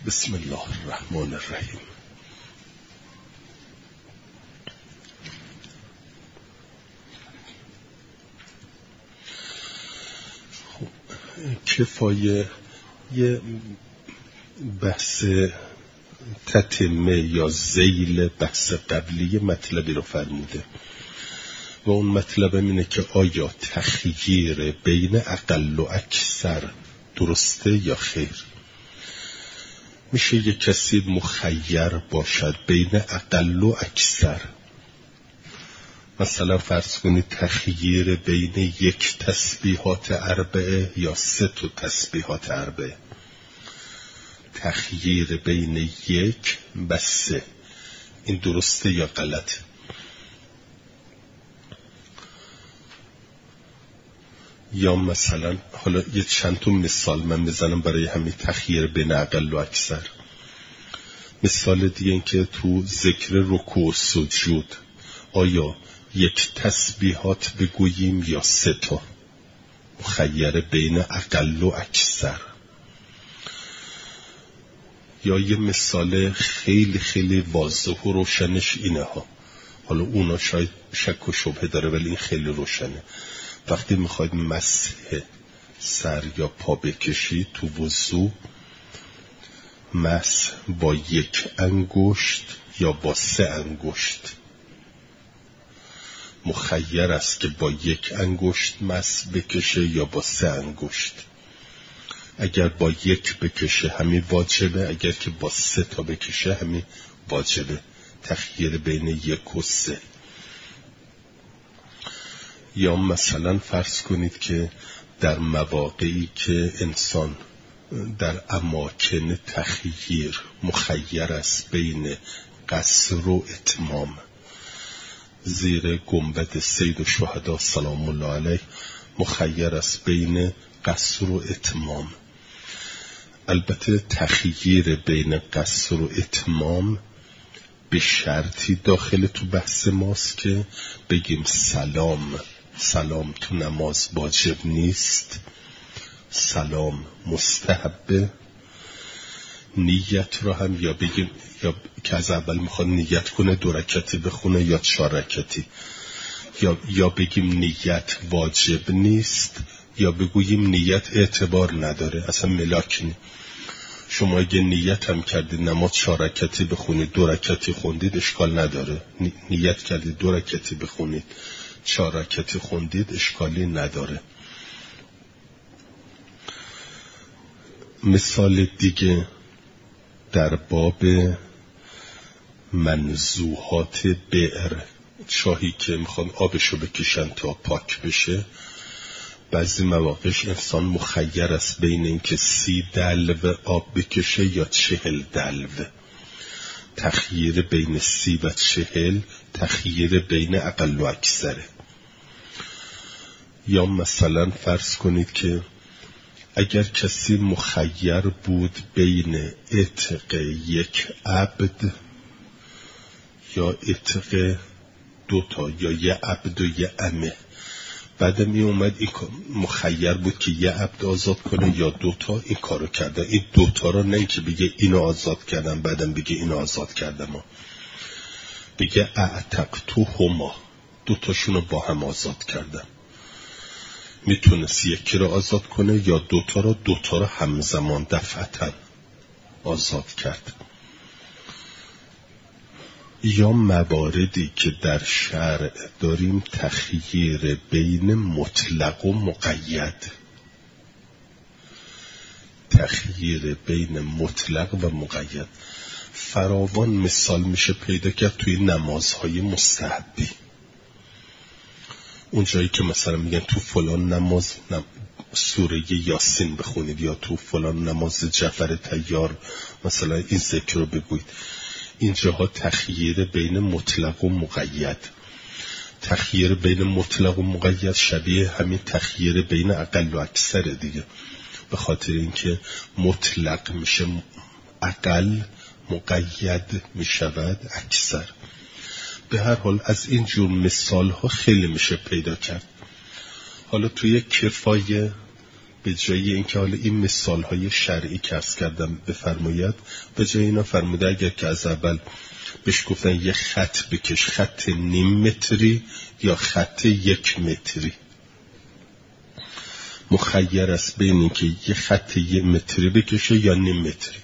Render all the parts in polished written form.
بسم الله الرحمن الرحیم. کفایه یه بحث تتمه یا ذیل بحث قبلی مطلبی رو فرموده و اون مطلب اینه که آیا تخییر بین اقل و اکثر درسته یا خیر؟ میشه یک کسی مخیر باشد بین اقل و اکثر؟ مثلا فرض کنید تخییر بین یک تسبیحات اربعه یا 3 تسبیحات اربعه، تخییر بین 1 و 3، این درسته یا غلط؟ یا مثلا حالا یه چند تا مثال من بزنم برای همین تخییر بین اقل و اکثر. مثال دیگه این که تو ذکر رکوع و سجود آیا 1 تسبیحات بگوییم یا 3 تا؟ مخیر بین اقل و اکثر. یا یه مثال خیلی خیلی واضح و روشنش اینه ها، حالا اونا شاید شک و شبهه داره ولی این خیلی روشنه. وقتی میخواید مسح سر یا پا بکشید تو وضو، مسح با 1 انگشت یا با 3 انگشت؟ مخیر است که با 1 انگشت مسح بکشه یا با 3 انگشت. اگر با 1 بکشه همین واجبه، اگر که با 3 تا بکشه همین واجبه. تخییر بین 1 و 3. یا مثلا فرض کنید که در مواقعی که انسان در اماکن تخییر مخیر است بین قصر و اتمام، زیر گنبد سید الشهدا سلام الله علیه مخیر است بین قصر و اتمام. البته تخییر بین قصر و اتمام به شرطی داخل تو بحث ماست که بگیم سلام تو نماز واجب نیست، سلام مستحبه. نیت رو هم یا بگیم یا که از اول میخواد نیت کنه 2 رکعتی بخونه یا 4 رکعتی، یا بگیم نیت واجب نیست، یا بگوییم نیت اعتبار نداره، اصلا ملاک نیست. شما اگه نیت هم کردید نماز 4 رکعتی بخونید 2 رکعتی خوندید اشکال نداره. نیت کردید 2 رکعتی بخونید 4 رکعتی خوندید اشکالی نداره. مثال دیگه در باب منزوحات بئر، چاهی که میخوان آبشو بکشن تا پاک بشه، بعضی مواقعش انسان مخیر است بین این که 30 دلو آب بکشه یا 40 دلو. تخییر بین 30 و 40 تخییر بین اقل و اکثره. یا مثلا فرض کنید که اگر کسی مخیر بود بین عتق 1 عبد یا عتق 2 تا یا 1 عبد و 1 امه، بعدم می اومد این مخیر بود که 1 عبد آزاد کنه یا 2 تا، این کارو کرده. این 2 تا رو نه که بگه اینو آزاد کردم بعدم بگه اینو آزاد کردم، بگه اعتقتهما، 2 تاشونو با هم آزاد کردم. میتونست 1 رو آزاد کنه یا 2 تا رو همزمان دفعتا آزاد کرد. یا مواردی که در شرع داریم تخییر بین مطلق و مقید، تخییر بین مطلق و مقید فراوان مثال میشه پیدا کرد توی نمازهای مستحبی. اون جایی که مثلا میگن تو فلان نماز سوره یاسین بخونید یا تو فلان نماز جعفر طیار مثلا این ذکر رو بگوید، اینجاها تخییر بین مطلق و مقید. تخییر بین مطلق و مقید شبیه همین تخییر بین اقل و اکثر دیگه، به خاطر اینکه مطلق میشه اقل، مقید میشود اکثر. به هر حال از این جور مثال ها خیلی میشه پیدا کرد. حالا توی کفایه به جای اینکه حالا این مثالهای شرعی که عرض کردم بفرماید، به جای اینا فرموده اگر که از اول بهش گفتن یه خط بکش، خط نیم متری یا خط 1 متری، مخیر است بین این که یه خط 1 متری بکشه یا نیم متری.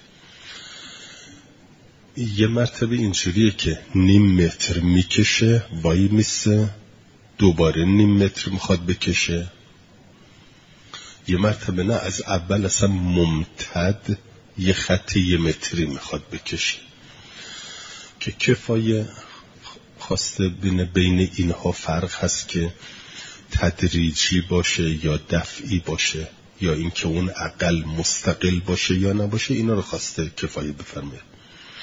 یه مرتبه اینجوریه که نیم متر میکشه، وای میسه، دوباره نیم متر میخواد بکشه. یه مرتبه نه، از اول اصلا ممتد یه خط 1 متری میخواد بکشه که کفایه خواسته بین اینها فرق هست که تدریجی باشه یا دفعی باشه یا اینکه اون اقل مستقل باشه یا نباشه. اینا رو خواسته کفایه بفرماید.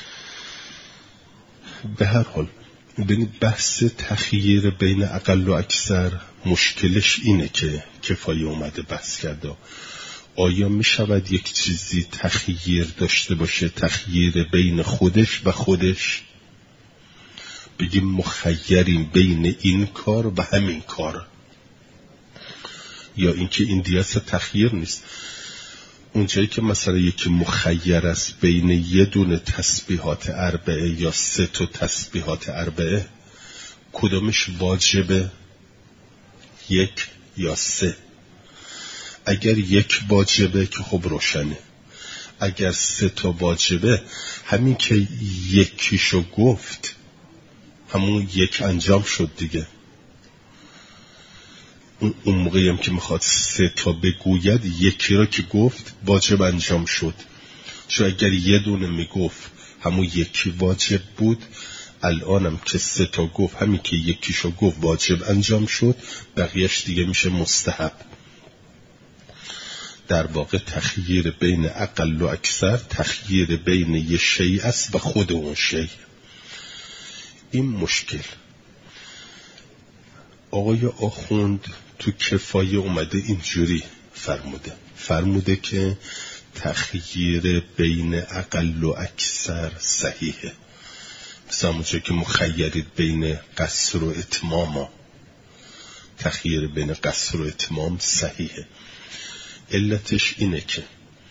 به هر حال ببینید بحث تخییر بین اقل و اکثر مشکلش اینه که کفایه اومده بحث کرده. آیا می شود یک چیزی تخییر داشته باشه، تخییر بین خودش و خودش، بگیم مخیریم بین این کار و همین کار، یا اینکه این دیاس تخییر نیست؟ اونجایی که مثلا یکی مخیر است بین یه دونه تسبیحات 4 یا 3 تا تسبیحات 4، کدومش واجبه؟ 1 یا 3؟ اگر 1 واجبه که خب روشنه، اگر 3 تا واجبه، همین که یکیشو گفت همون 1 انجام شد دیگه. اون موقعی هم که میخواد 3 تا بگوید، یکی را که گفت واجب انجام شد. چون اگر یه دونه میگفت همون یکی واجب بود، الانم که 3 تا گفت همین که یکیشو گفت واجب انجام شد، بقیهش دیگه میشه مستحب. در واقع تخییر بین اقل و اکثر تخییر بین یه شیء است و خود اون شیء. این مشکل آقای آخوند تو کفایه اومده اینجوری فرموده که تخییر بین اقل و اکثر صحیحه. مثلا اونجا که مخیرید بین قصر و اتمام، تخییر بین قصر و اتمام صحیحه. علتش اینه که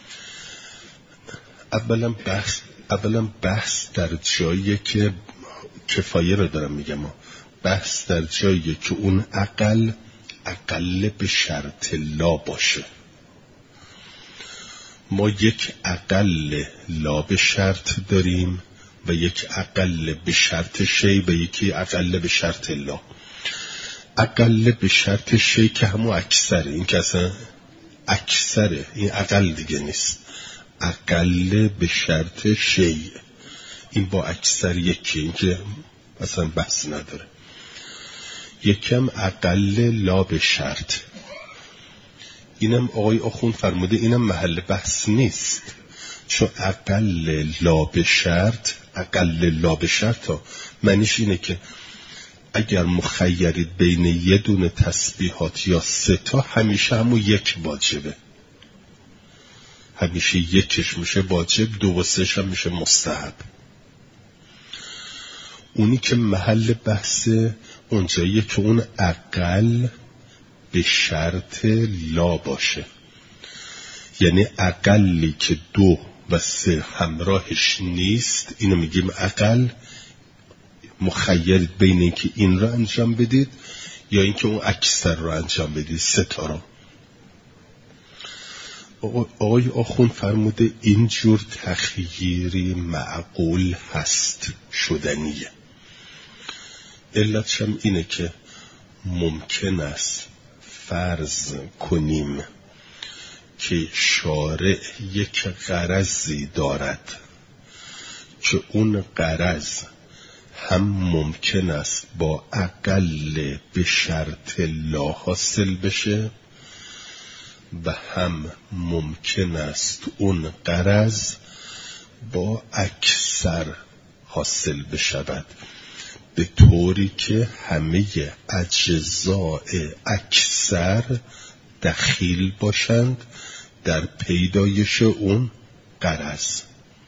اولا بحث در جایی که کفایه رو دارم میگم، بحث در جایی که اون اقل به شرط لا باشه. ما یک اقل لا به شرط داریم و یک اقل به شرط شی و یکی اقل به شرط لا. اقل به شرط شی که همون اکثره، این که اصلا اکثره، این اقل دیگه نیست. اقل به شرط شی، این با اکثر یکی، این که اصلا بحث نداره. یکم اقل لا به شرط، اینم آقای آخوند فرموده اینم محل بحث نیست. چون اقل لا به شرط ها معنیش اینه که اگر مخیرید بین یه دونه تسبیحات یا 3 تا، همیشه همون 1 واجبه، همیشه 1 میشه واجب، 2 و 3 هم میشه مستحب. اونی که محل بحث اونجاییه که اون اقل به شرط لا باشه، یعنی اقلی که 2 و 3 همراهش نیست، اینو میگیم اقل. مخیرید بین این که این رو انجام بدید یا این که اون اکثر رو انجام بدید، 3 تا رو. آقای آخوند فرموده اینجور تخییری معقول هست، شدنیه. علتش هم اینه که ممکن است فرض کنیم که شارع یک غرضی دارد که اون غرض هم ممکن است با اقل به شرط لا حاصل بشه و هم ممکن است اون غرض با اکثر حاصل بشود، به طوری که همه اجزاء اکثر دخیل باشند در پیدایش اون غرض.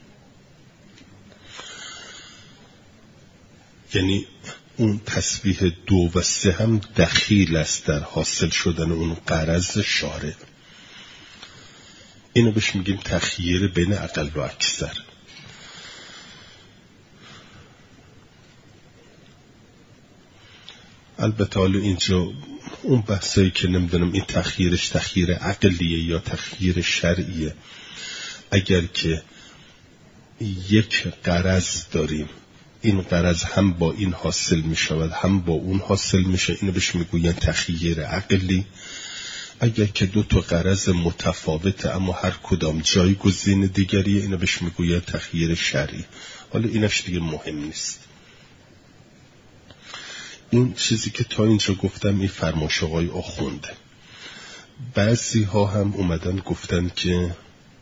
یعنی اون تسبیح 2 و 3 هم دخیل است در حاصل شدن اون غرض شارع. اینو بهش میگیم تخییر بین اقل و اکثر. البته حالا اینجا اون بحثایی که نمیدونم این تخییرش تخییر عقلیه یا تخییر شرعیه، اگر که یک غرض داریم، این غرض هم با این حاصل می شود هم با اون حاصل میشه، اینو بهش میگوین تخییر عقلی. اگر که دو تا غرض متفاوته اما هر کدام جایگزین دیگریه، اینو بهش میگوین تخییر شرعی. حالا اینش دیگه مهم نیست. این چیزی که تا اینجا گفتم این فرمایش آقای آخونده. بعضی ها هم اومدن گفتن که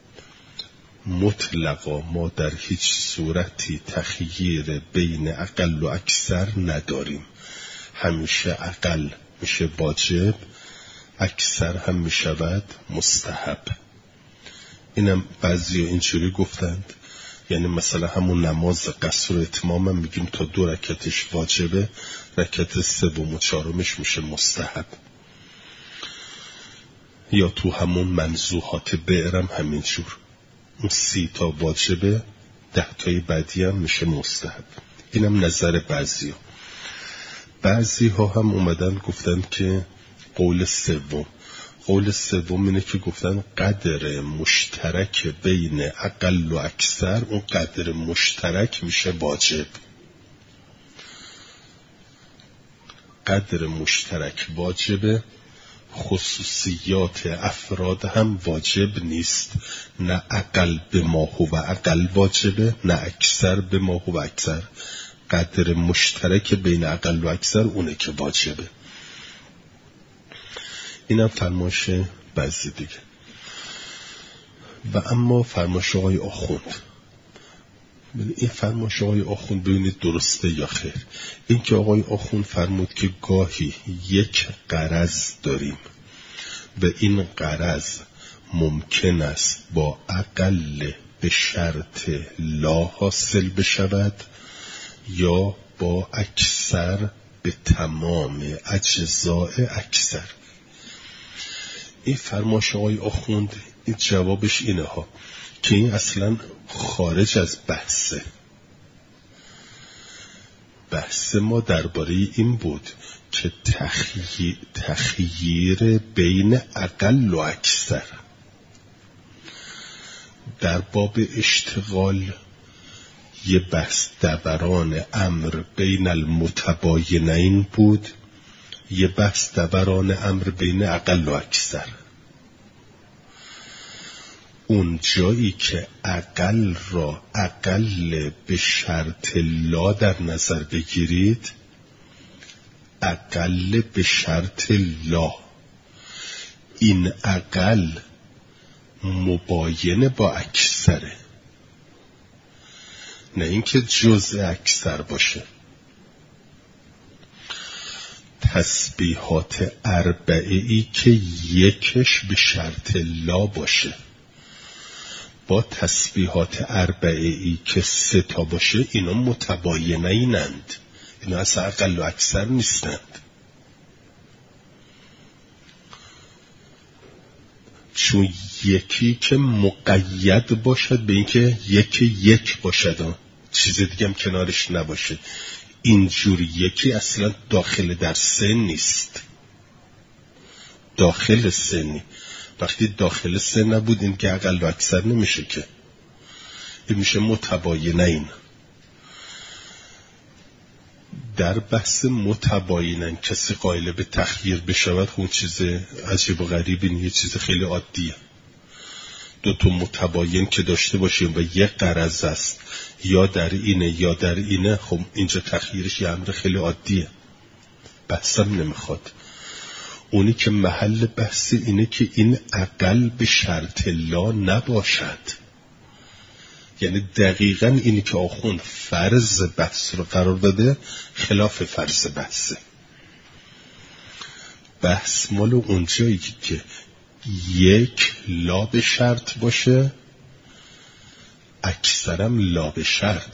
مطلقا ما در هیچ صورتی تخییر بین اقل و اکثر نداریم، همیشه اقل میشه واجب، اکثر هم میشود مستحب. اینم بعضی ها اینجوری گفتند، یعنی مثلا همون نماز قصر و اتمام هم میگیم تا 2 رکعتش واجبه، رکعت 3 و 4 میشه مستحب. یا تو همون منزوحات بعرم همینجور، اون 30 تا واجبه، 10 تای بعدی هم میشه مستحب. اینم نظر بعضی ها. بعضی ها هم اومدن گفتن که قول سوم اینه که گفتن قدر مشترک بین اقل و اکثر، اون قدر مشترک میشه واجب. قدر مشترک واجبه، خصوصیات افراد هم واجب نیست، نه اقل به ما هو اقل واجبه، نه اکثر به ما هو اکثر. قدر مشترک بین اقل و اکثر اونه که واجبه. اینم فرمایش بعضی دیگه. و اما فرمایش آقای آخوند، این فرمایش آقای آخوند ببینید درسته یا خیر. این که آقای آخوند فرمود که گاهی یک غرض داریم و این غرض ممکن است با اقل به شرط لا حاصل بشود یا با اکثر به تمام اجزاء اکثر. این فرمایش آقای آخوند این جوابش اینه ها که این اصلا خارج از بحثه. بحث ما درباره این بود که تخییر بین اقل و اکثر در باب اشتغال یه بحث دوران امر بین المتباینین بود، یه بحث دوران امر بین اقل و اکثر. اون جایی که اقل را اقل به شرط لا در نظر بگیرید، اقل به شرط لا، این اقل مباین با اکثره، نه اینکه جزء اکثر باشه. تسبیحات 4 که یکش به شرط لا باشه با تسبیحات 4 که 3 تا باشه، اینا متباینینند، اینا اصلا اقل و اکثر نیستند. چون یکی که مقید باشد به اینکه یک باشد، چیز دیگه هم کنارش نباشه، اینجور یکی اصلا داخل در سن نیست، داخل سنی. وقتی داخل سن نبود این که اقل و اکثر نمیشه، که این میشه متباینین. در بحث متباینن کسی قائل به تخییر بشود، خون چیز عجیب و غریبی نیست، یه چیز خیلی عادیه. 2 تا متباین که داشته باشیم و یک غرض است، یا در اینه یا در اینه، خب اینجا تخییرش یه امر خیلی عادیه، بحثم نمیخواد. اونی که محل بحث اینه که این اقل به شرط لا نباشد، یعنی دقیقاً اینی که آخوند فرض بحث رو قرار داده خلاف فرض بحثه. بحث مال اونجایی که یک لا به شرط باشه، اکثرم لا به شرط.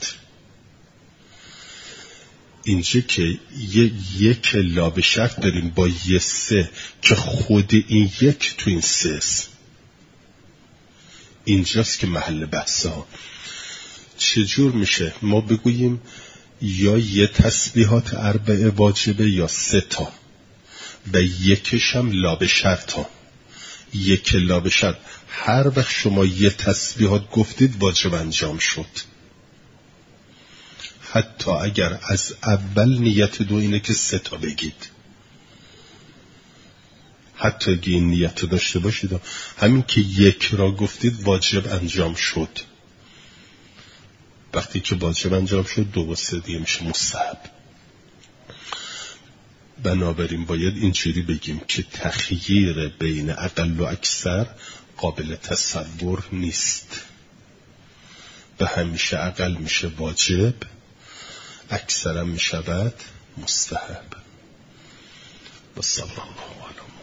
اینجا که یک لا به شرط داریم با یه 3 که خود این یک تو این 3 است. اینجاست که محل بحثه ها. چجور میشه ما بگوییم یا یه تسبیحات 4 واجبه یا 3 تا و یکش هم لابه شرط ها. یک لابه شرط هر وقت شما یه تسبیحات گفتید واجب انجام شد، حتی اگر از اول نیت دو اینه که 3 تا بگید، حتی اگه این نیت داشته باشید همین که 1 را گفتید واجب انجام شد. وقتی که واجب انجام شد 2 و 3 دیگه میشه مستحب. بنابراین باید اینجوری بگیم که تخییر بین اقل و اکثر قابل تصور نیست و همیشه اقل میشه واجب، اکثر هم میشود مستحب. و صلی الله علیه